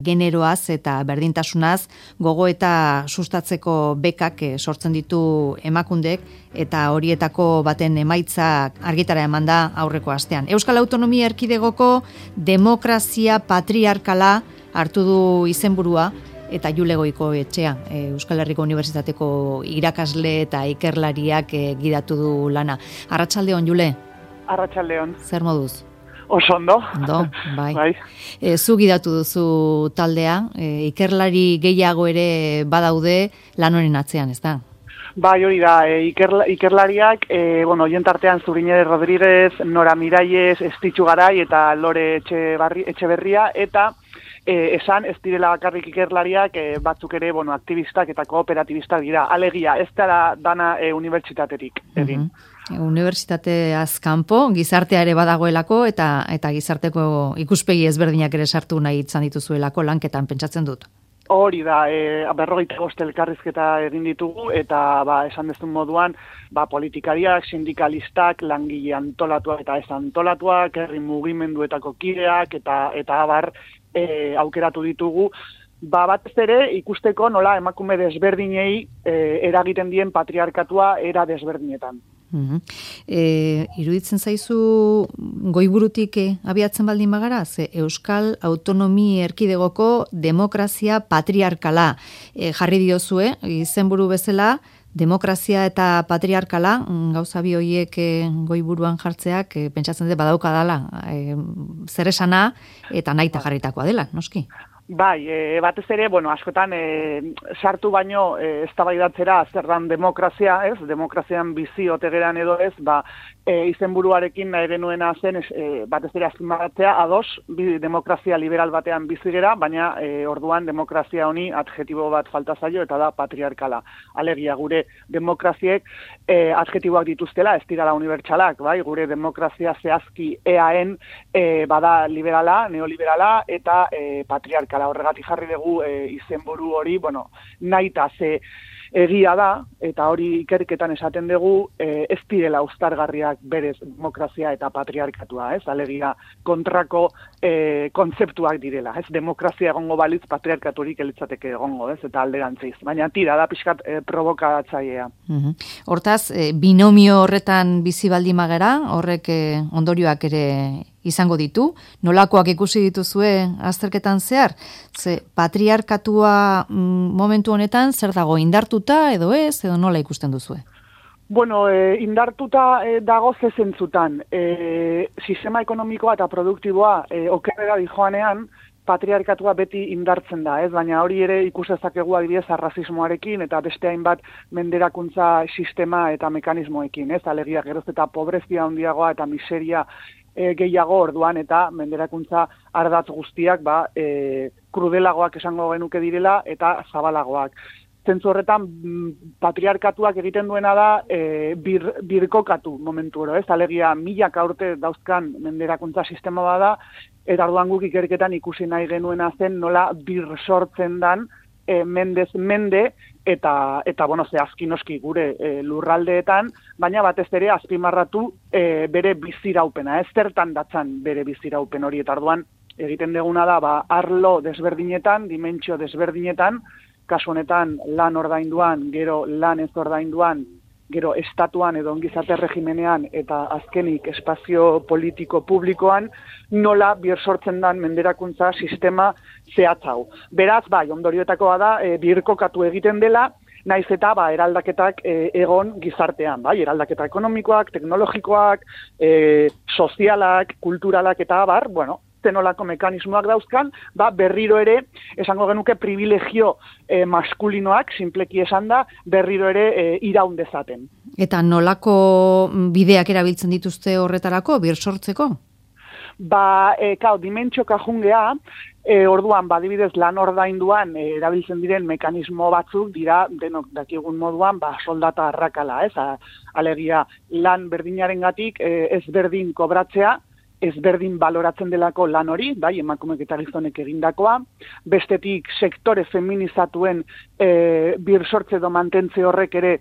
generoaz eta berdintasunaz gogo eta sustatzeko bekak sortzen ditu emakundek eta horietako baten emaitzak argitara eman da aurreko astean. Euskal Autonomia Erkidegoko demokrazia patriarkala hartu du izenburua eta Jule Goikoetxea, Euskal Herriko Unibertsitateko irakasle eta ikerlariak gidatu du lana. Arratsaldeon, Jule. Arratsaldeon. Zer moduz? Oso ondo. Ondo, bai. Zu gidatu duzu taldea, ikerlari gehiago ere badaude lan honen atzean, ez da? Bai, hori da, ikerlariak, oientartean Zurine Rodríguez, Nora Miralles, Estitxu Garai eta Lore Etxeberria, eta esan ez direla bakarrik ikerlariak, batzuk ere, aktivistak eta kooperatibistak dira. Alegia, ez da dana unibertsitaterik egin. Unibertsitateaz kanpo, gizartea ere badagoelako eta gizarteko ikuspegi ezberdinak ere sartu nahi izan dituzuelako lanketan pentsatzen dut. Hori da, 45 elkarrizketa egin ditugu eta esan dezun moduan, politikariak, sindikalistak, langile antolatuak eta ez antolatuak, herri mugimenduetako kideak eta abar aukeratu ditugu. Batez ere ikusteko nola emakume desberdinei eragiten dien patriarkatua era desberdinetan. Iruditzen zaizu goiburutik abiatzen baldin bagara, ze Euskal Autonomia Erkidegoko demokrazia patriarkala jarri diozue, izenburu bezala, demokrazia eta patriarkala, gauza bi horiek goiburuan jartzeak, pentsatzen dut badauka dela, zer esana eta nahita jarritakoa dela, noski? Bai, batez ere, askotan sartu baino eztabaidatzera zer dan demokrazia, ez? Demokrazian bizi ote geran edo ez, izenburuarekin nahi genuena zen batez ere azpimarratzea ados demokrazia liberal batean bizi gera, baina orduan demokrazia honi adjetibo bat falta zaio eta da patriarkala. Alegia gure demokraziek adjetiboak dituztela, ez dirala unibertsalak, bai? Gure demokrazia zehazki EAN bada liberala, neoliberala eta patriarkala. Horregatik jarri dugu izenburu hori, nahita ze egia da, eta hori ikerketan esaten dugu, ez direla uztargarriak berez demokrazia eta patriarkatua, ez? Alegia kontrako kontzeptuak direla, ez? Demokrazia egongo balitz patriarkaturik elitzateke egongo, ez? Eta alderantziz. Baina tira da pixkat provokatzailea. Hortaz, binomio horretan bizi baldin magera, horrek ondorioak ere izango ditu, nolakoak ikusi dituzue azterketan zehar, ze patriarkatua momentu honetan zer dago indartuta edo ez, edo nola ikusten duzue? Indartuta dago ze zentzutan. Sistema ekonomikoa eta produktiboa okerrera dijoanean, patriarkatua beti indartzen da, ez? Baina hori ere ikusezakegu adibidez arrazismoarekin eta beste hainbat menderakuntza sistema eta mekanismoekin, ez? Alegia geroz eta pobrezia handiagoa eta miseria gehiago orduan eta menderakuntza ardatz guztiak krudelagoak esango genuke direla eta zabalagoak. Zentzu horretan patriarkatuak egiten duena da birkokatu momentu oro, ez? Alegia milaka urte dauzkan menderakuntza sistema bada eta orduan guk ikerketan ikusi nahi genuena zen nola bir sortzen dan mendez mende eta zehazki noski gure lurraldeetan, baina batez ere azpimarratu bere biziraupena, ez zertan datzan bere biziraupen hori, eta orduan egiten deguna da, arlo desberdinetan, dimentsio desberdinetan, kasu honetan lan ordainduan, gero lan ez ordainduan, gero estatuan edo ongizate regimenean eta azkenik espazio politiko publikoan nola birsortzen dan menderakuntza sistema zehatz hau. Beraz, ondorioetakoa da birkokatu egiten dela, naiz eta eraldaketak egon gizartean, eraldaketa ekonomikoak, teknologikoak, sozialak, kulturalak eta abar, zenolako mekanismoak dauzkan, berriro ere, esango genuke privilegio maskulinoak, simpleki esan da, berriro ere iraun dezaten. Eta nolako bideak erabiltzen dituzte horretarako, birsortzeko? Dimentsio kajungea, orduan, adibidez lan ordainduan erabiltzen diren mekanismo batzuk dira, denok dakigun moduan, soldata arrakala, ez? Alegia, lan berdinarengatik ez berdin kobratzea, ezberdin baloratzen delako lan hori, emakumeek eta gizonek egindakoa, bestetik sektore feminizatuen birsortze edo mantentze horrek ere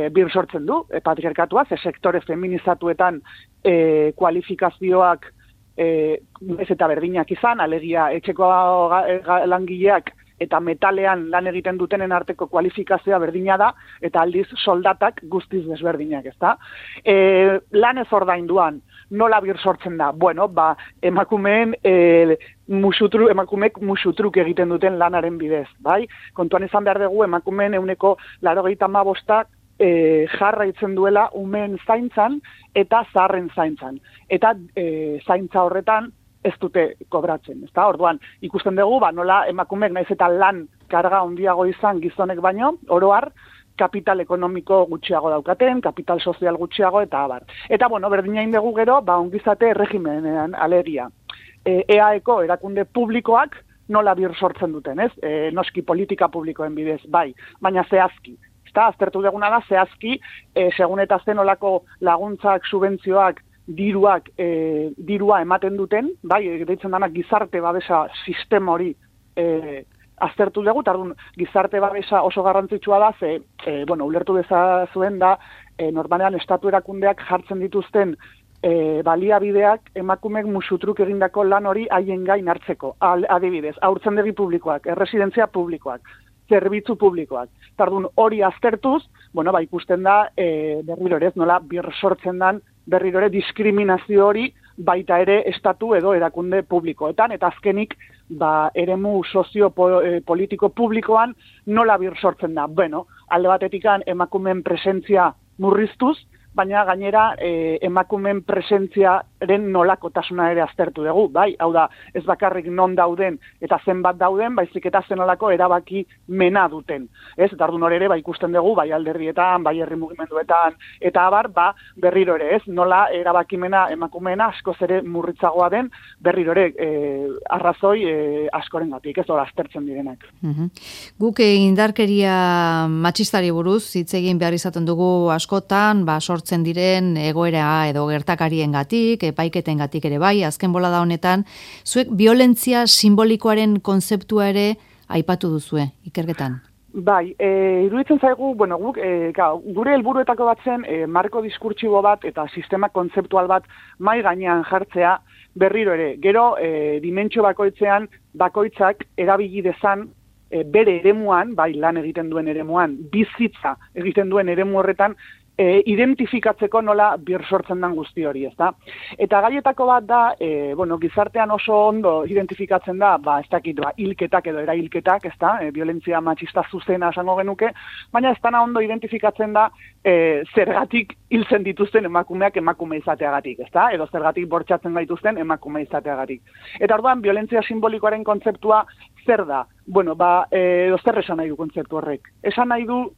birsortzen du, patriarkatua, ze sektore feminizatuetan kualifikazioak ez eta berdinak izan, alegia etxeko langileak eta metalean lan egiten dutenen arteko kualifikazioa berdina da, eta aldiz soldatak guztiz desberdinak, ezta? Lan ez ordainduan, nola bir sortzen da? Bueno, emakumeek musutruk egiten duten lanaren bidez, bai? Kontuan izan behar dugu, emakumeen 95% jarraitzen duela umeen zaintzan eta zaharren zaintzan. Eta zaintza horretan ez dute kobratzen, ezta? Orduan, ikusten dugu, nola emakumeek naiz eta lan karga handiago izan gizonek baino, oro har, kapital ekonomiko gutxiago daukaten, kapital sozial gutxiago, eta abar. Eta, berdina indegu gero, ongizate regimenean alegia. EAeko erakunde publikoak nola bir sortzen duten, ez? Noski politika publikoen bidez, bai, baina zehazki. Aztertu deguna da, zehazki, segun eta zen olako laguntzak, subentzioak, dirua ematen duten, bai, deitzen dana gizarte babesa sistema hori aztertu dugu, tardun gizarte babesa oso garrantzitsua da, ulertu dezazuen da, normalean estatu erakundeak jartzen dituzten baliabideak emakumeek musutruk egindako lan hori haien gain hartzeko, adibidez, haurtzendegi publikoak, erresidentzia publikoak, zerbitzu publikoak. Tardun hori aztertuz, ikusten da, berriro ere, nola bir sortzen dan, berriro ere diskriminazio hori baita ere estatu edo erakunde publikoetan, eta azkenik eremu sozio-politiko publikoan nola bir sortzen da. Alde batetikan emakumeen presentzia murriztuz, baina gainera emakumeen presentziaren nolakotasuna ere aztertu dugu, bai? Hau da, ez bakarrik non dauden eta zenbat dauden, baizik eta zenolako erabaki mena duten. Ez, eta orduan ere, ikusten dugu, bai alderdietan, bai herri mugimenduetan, eta abar, berriro ere, ez, nola erabakimena emakumeena askoz ere murritzagoa den, berriro ere, arrazoi askorengatik, ez hor aztertzen direnak. Guk indarkeria matxistari buruz, hitz egin behar izaten dugu askotan, sortzen diren egoera edo gertakariengatik, epaiketengatik ere bai, azken bolada honetan, zuek violentzia simbolikoaren kontzeptua ere aipatu duzue, ikerketan. Bai, iruditzen zaigu, guk, gure helburuetako bat zen, marko diskurtsibo bat eta sistema kontzeptual bat mai gainean jartzea berriro ere. Gero, dimentsio bakoitzean, bakoitzak erabili dezan bere eremuan, bai lan egiten duen eremuan, bizitza egiten duen eremu horretan, identifikatzeko nola bir sortzen den guzti hori, ezta? Eta gaietako bat da, gizartean oso ondo identifikatzen da, ez dakit, hilketak edo erailketak, ezta? Violentzia matxista zuzena esango genuke, baina ez dana ondo identifikatzen da zergatik hiltzen dituzten emakumeak emakume izateagatik, ezta? Edo zergatik bortxatzen gaituzten emakume izateagatik. Eta orduan, violentzia simbolikoaren kontzeptua zer da? Edo zer esan nahi du kontzeptu horrek? Esan nahi du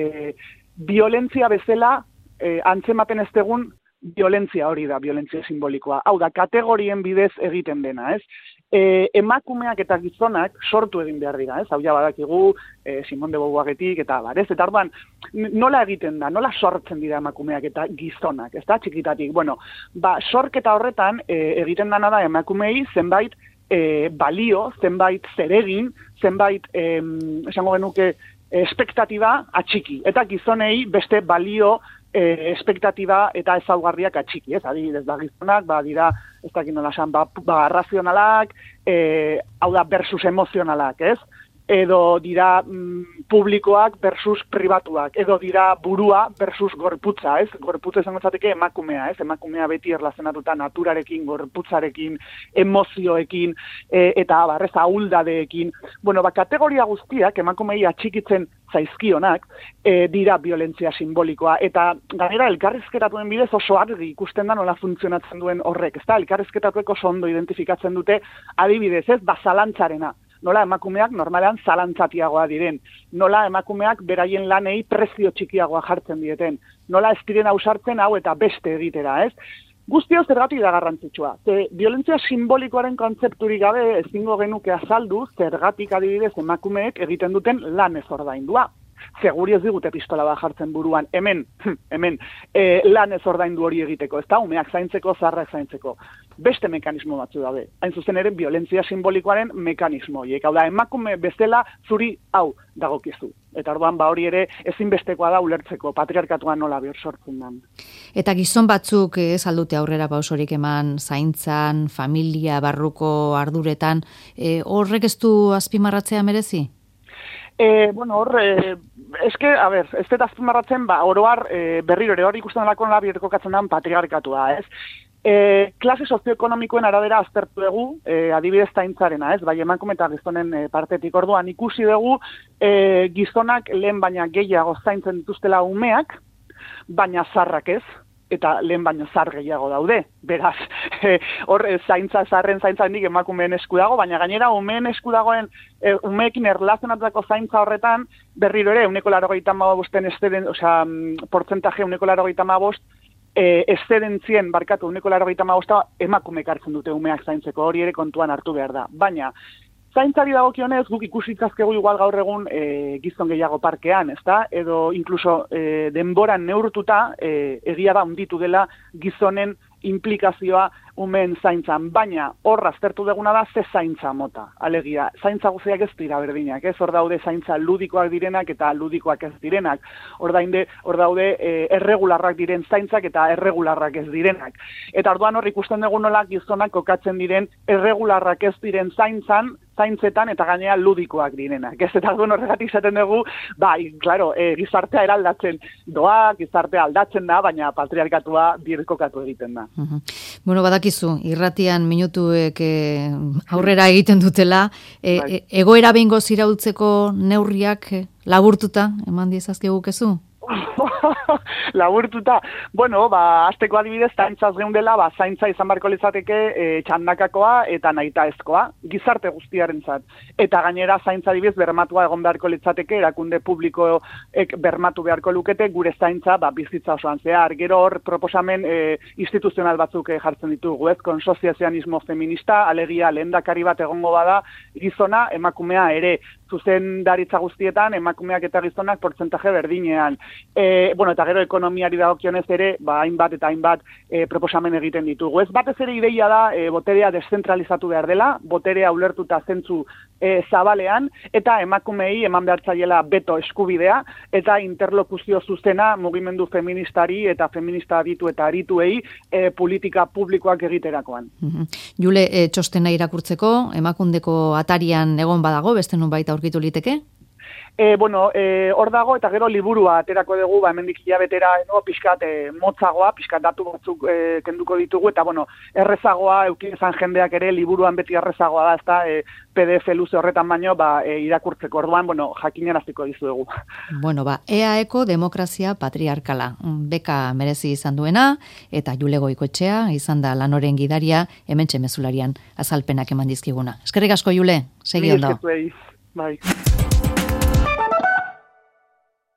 violentzia bezala antzematen ez degun violentzia hori da, violentzia simbolikoa. Hau da, kategorien bidez egiten dena, ez? Emakumeak eta gizonak sortu egin behar dira, ez? Hau ja badakigu, Simone de Beauvoiretik eta ez? Eta orduan, nola egiten da, nola sortzen dira emakumeak eta gizonak, ez da, txikitatik? Sorketa horretan egiten dana da emakumei zenbait balio, zenbait zeregin, zenbait, esango genuke, espektatiba atxiki, eta gizonei beste balio espektatiba eta ezaugarriak atxiki, ez? Adibidez, gizonak, dira, ez dakit nola esan, arrazionalak, hau da, versus emozionalak, ez? Edo dira publikoak versus pribatuak, edo dira burua versus gorputza, ez? Gorputza izango zateke emakumea, ez? Emakumea beti erlazionatuta naturarekin, gorputzarekin, emozioekin, eta abarrez ahuldadeekin. Kategoria guztiak emakumei atxikitzen zaizkionak dira violentzia simbolikoa, eta gainera elkarrizketatuen bidez oso argi ikusten da nola funtzionatzen duen horrek, ezta? Elkarrizketatuek oso ondo identifikatzen dute adibidez, ez? Zalantzarena. Nola emakumeak normalean zalantzatiagoa diren, nola emakumeak beraien lanei prezio txikiagoa jartzen dieten, nola ez diren ausartzen hau eta beste egitera, ez? Guztio zergatik da garrantzitsua. Violentzia simbolikoaren kontzepturik gabe ezingo genuke azaldu zergatik adibidez emakumeek egiten duten lan ez ordaindua. seguri ez digute pistola bat jartzen buruan, hemen, lan ez ordaindu hori egiteko, ez da, umeak zaintzeko, zaharrak zaintzeko. Beste mekanismo batzu daude. Hain zuzen ere, violentzia simbolikoaren mekanismo horiek. Hau da, emakume bezala zuri hau dagokizu. Eta orduan, hori ere ezinbestekoa da ulertzeko, patriarkatuan nola bihor sortzen den. Eta gizon batzuk ez aldute aurrera pausorik eman zaintzan, familia, barruko arduretan, horrek ez du azpimarratzea merezi? Ez dut azpimarratzen, oroar berriro ere hori ikusten delako nola birkokatzen den patriarkatua, ez? Klase sozioekonomikoen arabera aztertu dugu, adibidez zaintzarena, ez? Bai, emakume eta gizonen partetik orduan ikusi dugu gizonak lehen baina gehiago zaintzen dituztela umeak, baina zarrak ez, eta lehen baino zar gehiago daude. Beraz, hor zaharren zaintza nik emakumeen esku dago, baina gainera umeen esku dagoen umeekin erlazionatutako zaintza horretan, berriro ere, 185 portzentaje 185 eszedentzien barkatu 185 emakumeek hartzen dute umeak zaintzeko, hori ere kontuan hartu behar da. Baina, zaintzari dagokionez, guk ikusi itzazkegu igual gaur egun gizon gehiago parkean, ezta? Edo inkluso denboran neurtuta egia da hunditu dela gizonen implikazioa umeen zaintzan, baina horra aztertu deguna da ze zaintza mota. Alegia, zaintza guziak ez dira berdinak, ez? Hor daude zaintza ludikoak direnak eta ludikoak ez direnak. Hor daude erregularrak diren zaintzak eta erregularrak ez direnak. Eta orduan hor ikusten dugu nola gizonak kokatzen diren erregularrak ez diren zaintzetan eta gainera ludikoak direnak. Ez eta orduan horregatik izaten dugu, claro, gizartea eraldatzen doa, gizartea aldatzen da, baina patriarkatua birkokatu egiten da. Bueno, badakizu, irratian minutuek aurrera egiten dutela, egoera behingo ziraultzeko neurriak laburtuta, eman diezazkegukezu? Laburtuta, azteko adibidez, zaintzaz geundela, zaintza izan barko litzateke txandakakoa eta nahitaezkoa, gizarte guztiarentzat. Eta gainera zaintza adibidez bermatua egon beharko litzateke, erakunde publikoek bermatu beharko lukete, gure zaintza bizitza osoan zehar. Gero hor proposamen instituzional batzuk jartzen ditugu, ez? Konsoziazionismo feminista, alegia lehendakari bat egongo bada, gizona, emakumea ere, zuzendaritza guztietan, emakumeak eta gizonak portzentaje berdinean. Eta gero ekonomiari dagokionez ere, hainbat eta hainbat proposamen egiten ditugu. Ez batez ere ideia da, boterea deszentralizatu behar dela, boterea ulertuta zentzu zabalean, eta emakumei eman behar zaiela beto eskubidea, eta interlokuzio zuzena mugimendu feministari eta feminista aditu eta arituei politika publikoak egiterakoan. Jule, txostena irakurtzeko, Emakundeko atarian egon badago, beste nunbait aurkitu liteke? Hor dago eta gero liburua aterako dugu, hemendik hilabetera pixkat motzagoa, pixkat datu batzuk kenduko ditugu, eta errezagoa, eukizan jendeak ere, liburuan beti errezagoa da, ezta PDF luze horretan baino, irakurtzeko orduan, jakinaraziko dizuegu. EAEko demokrazia patriarkala, beka merezi izan duena, eta Jule Goikoetxea izan da lanoren gidaria, hementxe mezularian azalpenak eman dizkiguna. Eskerrik asko, Jule, segi ondo. Bai.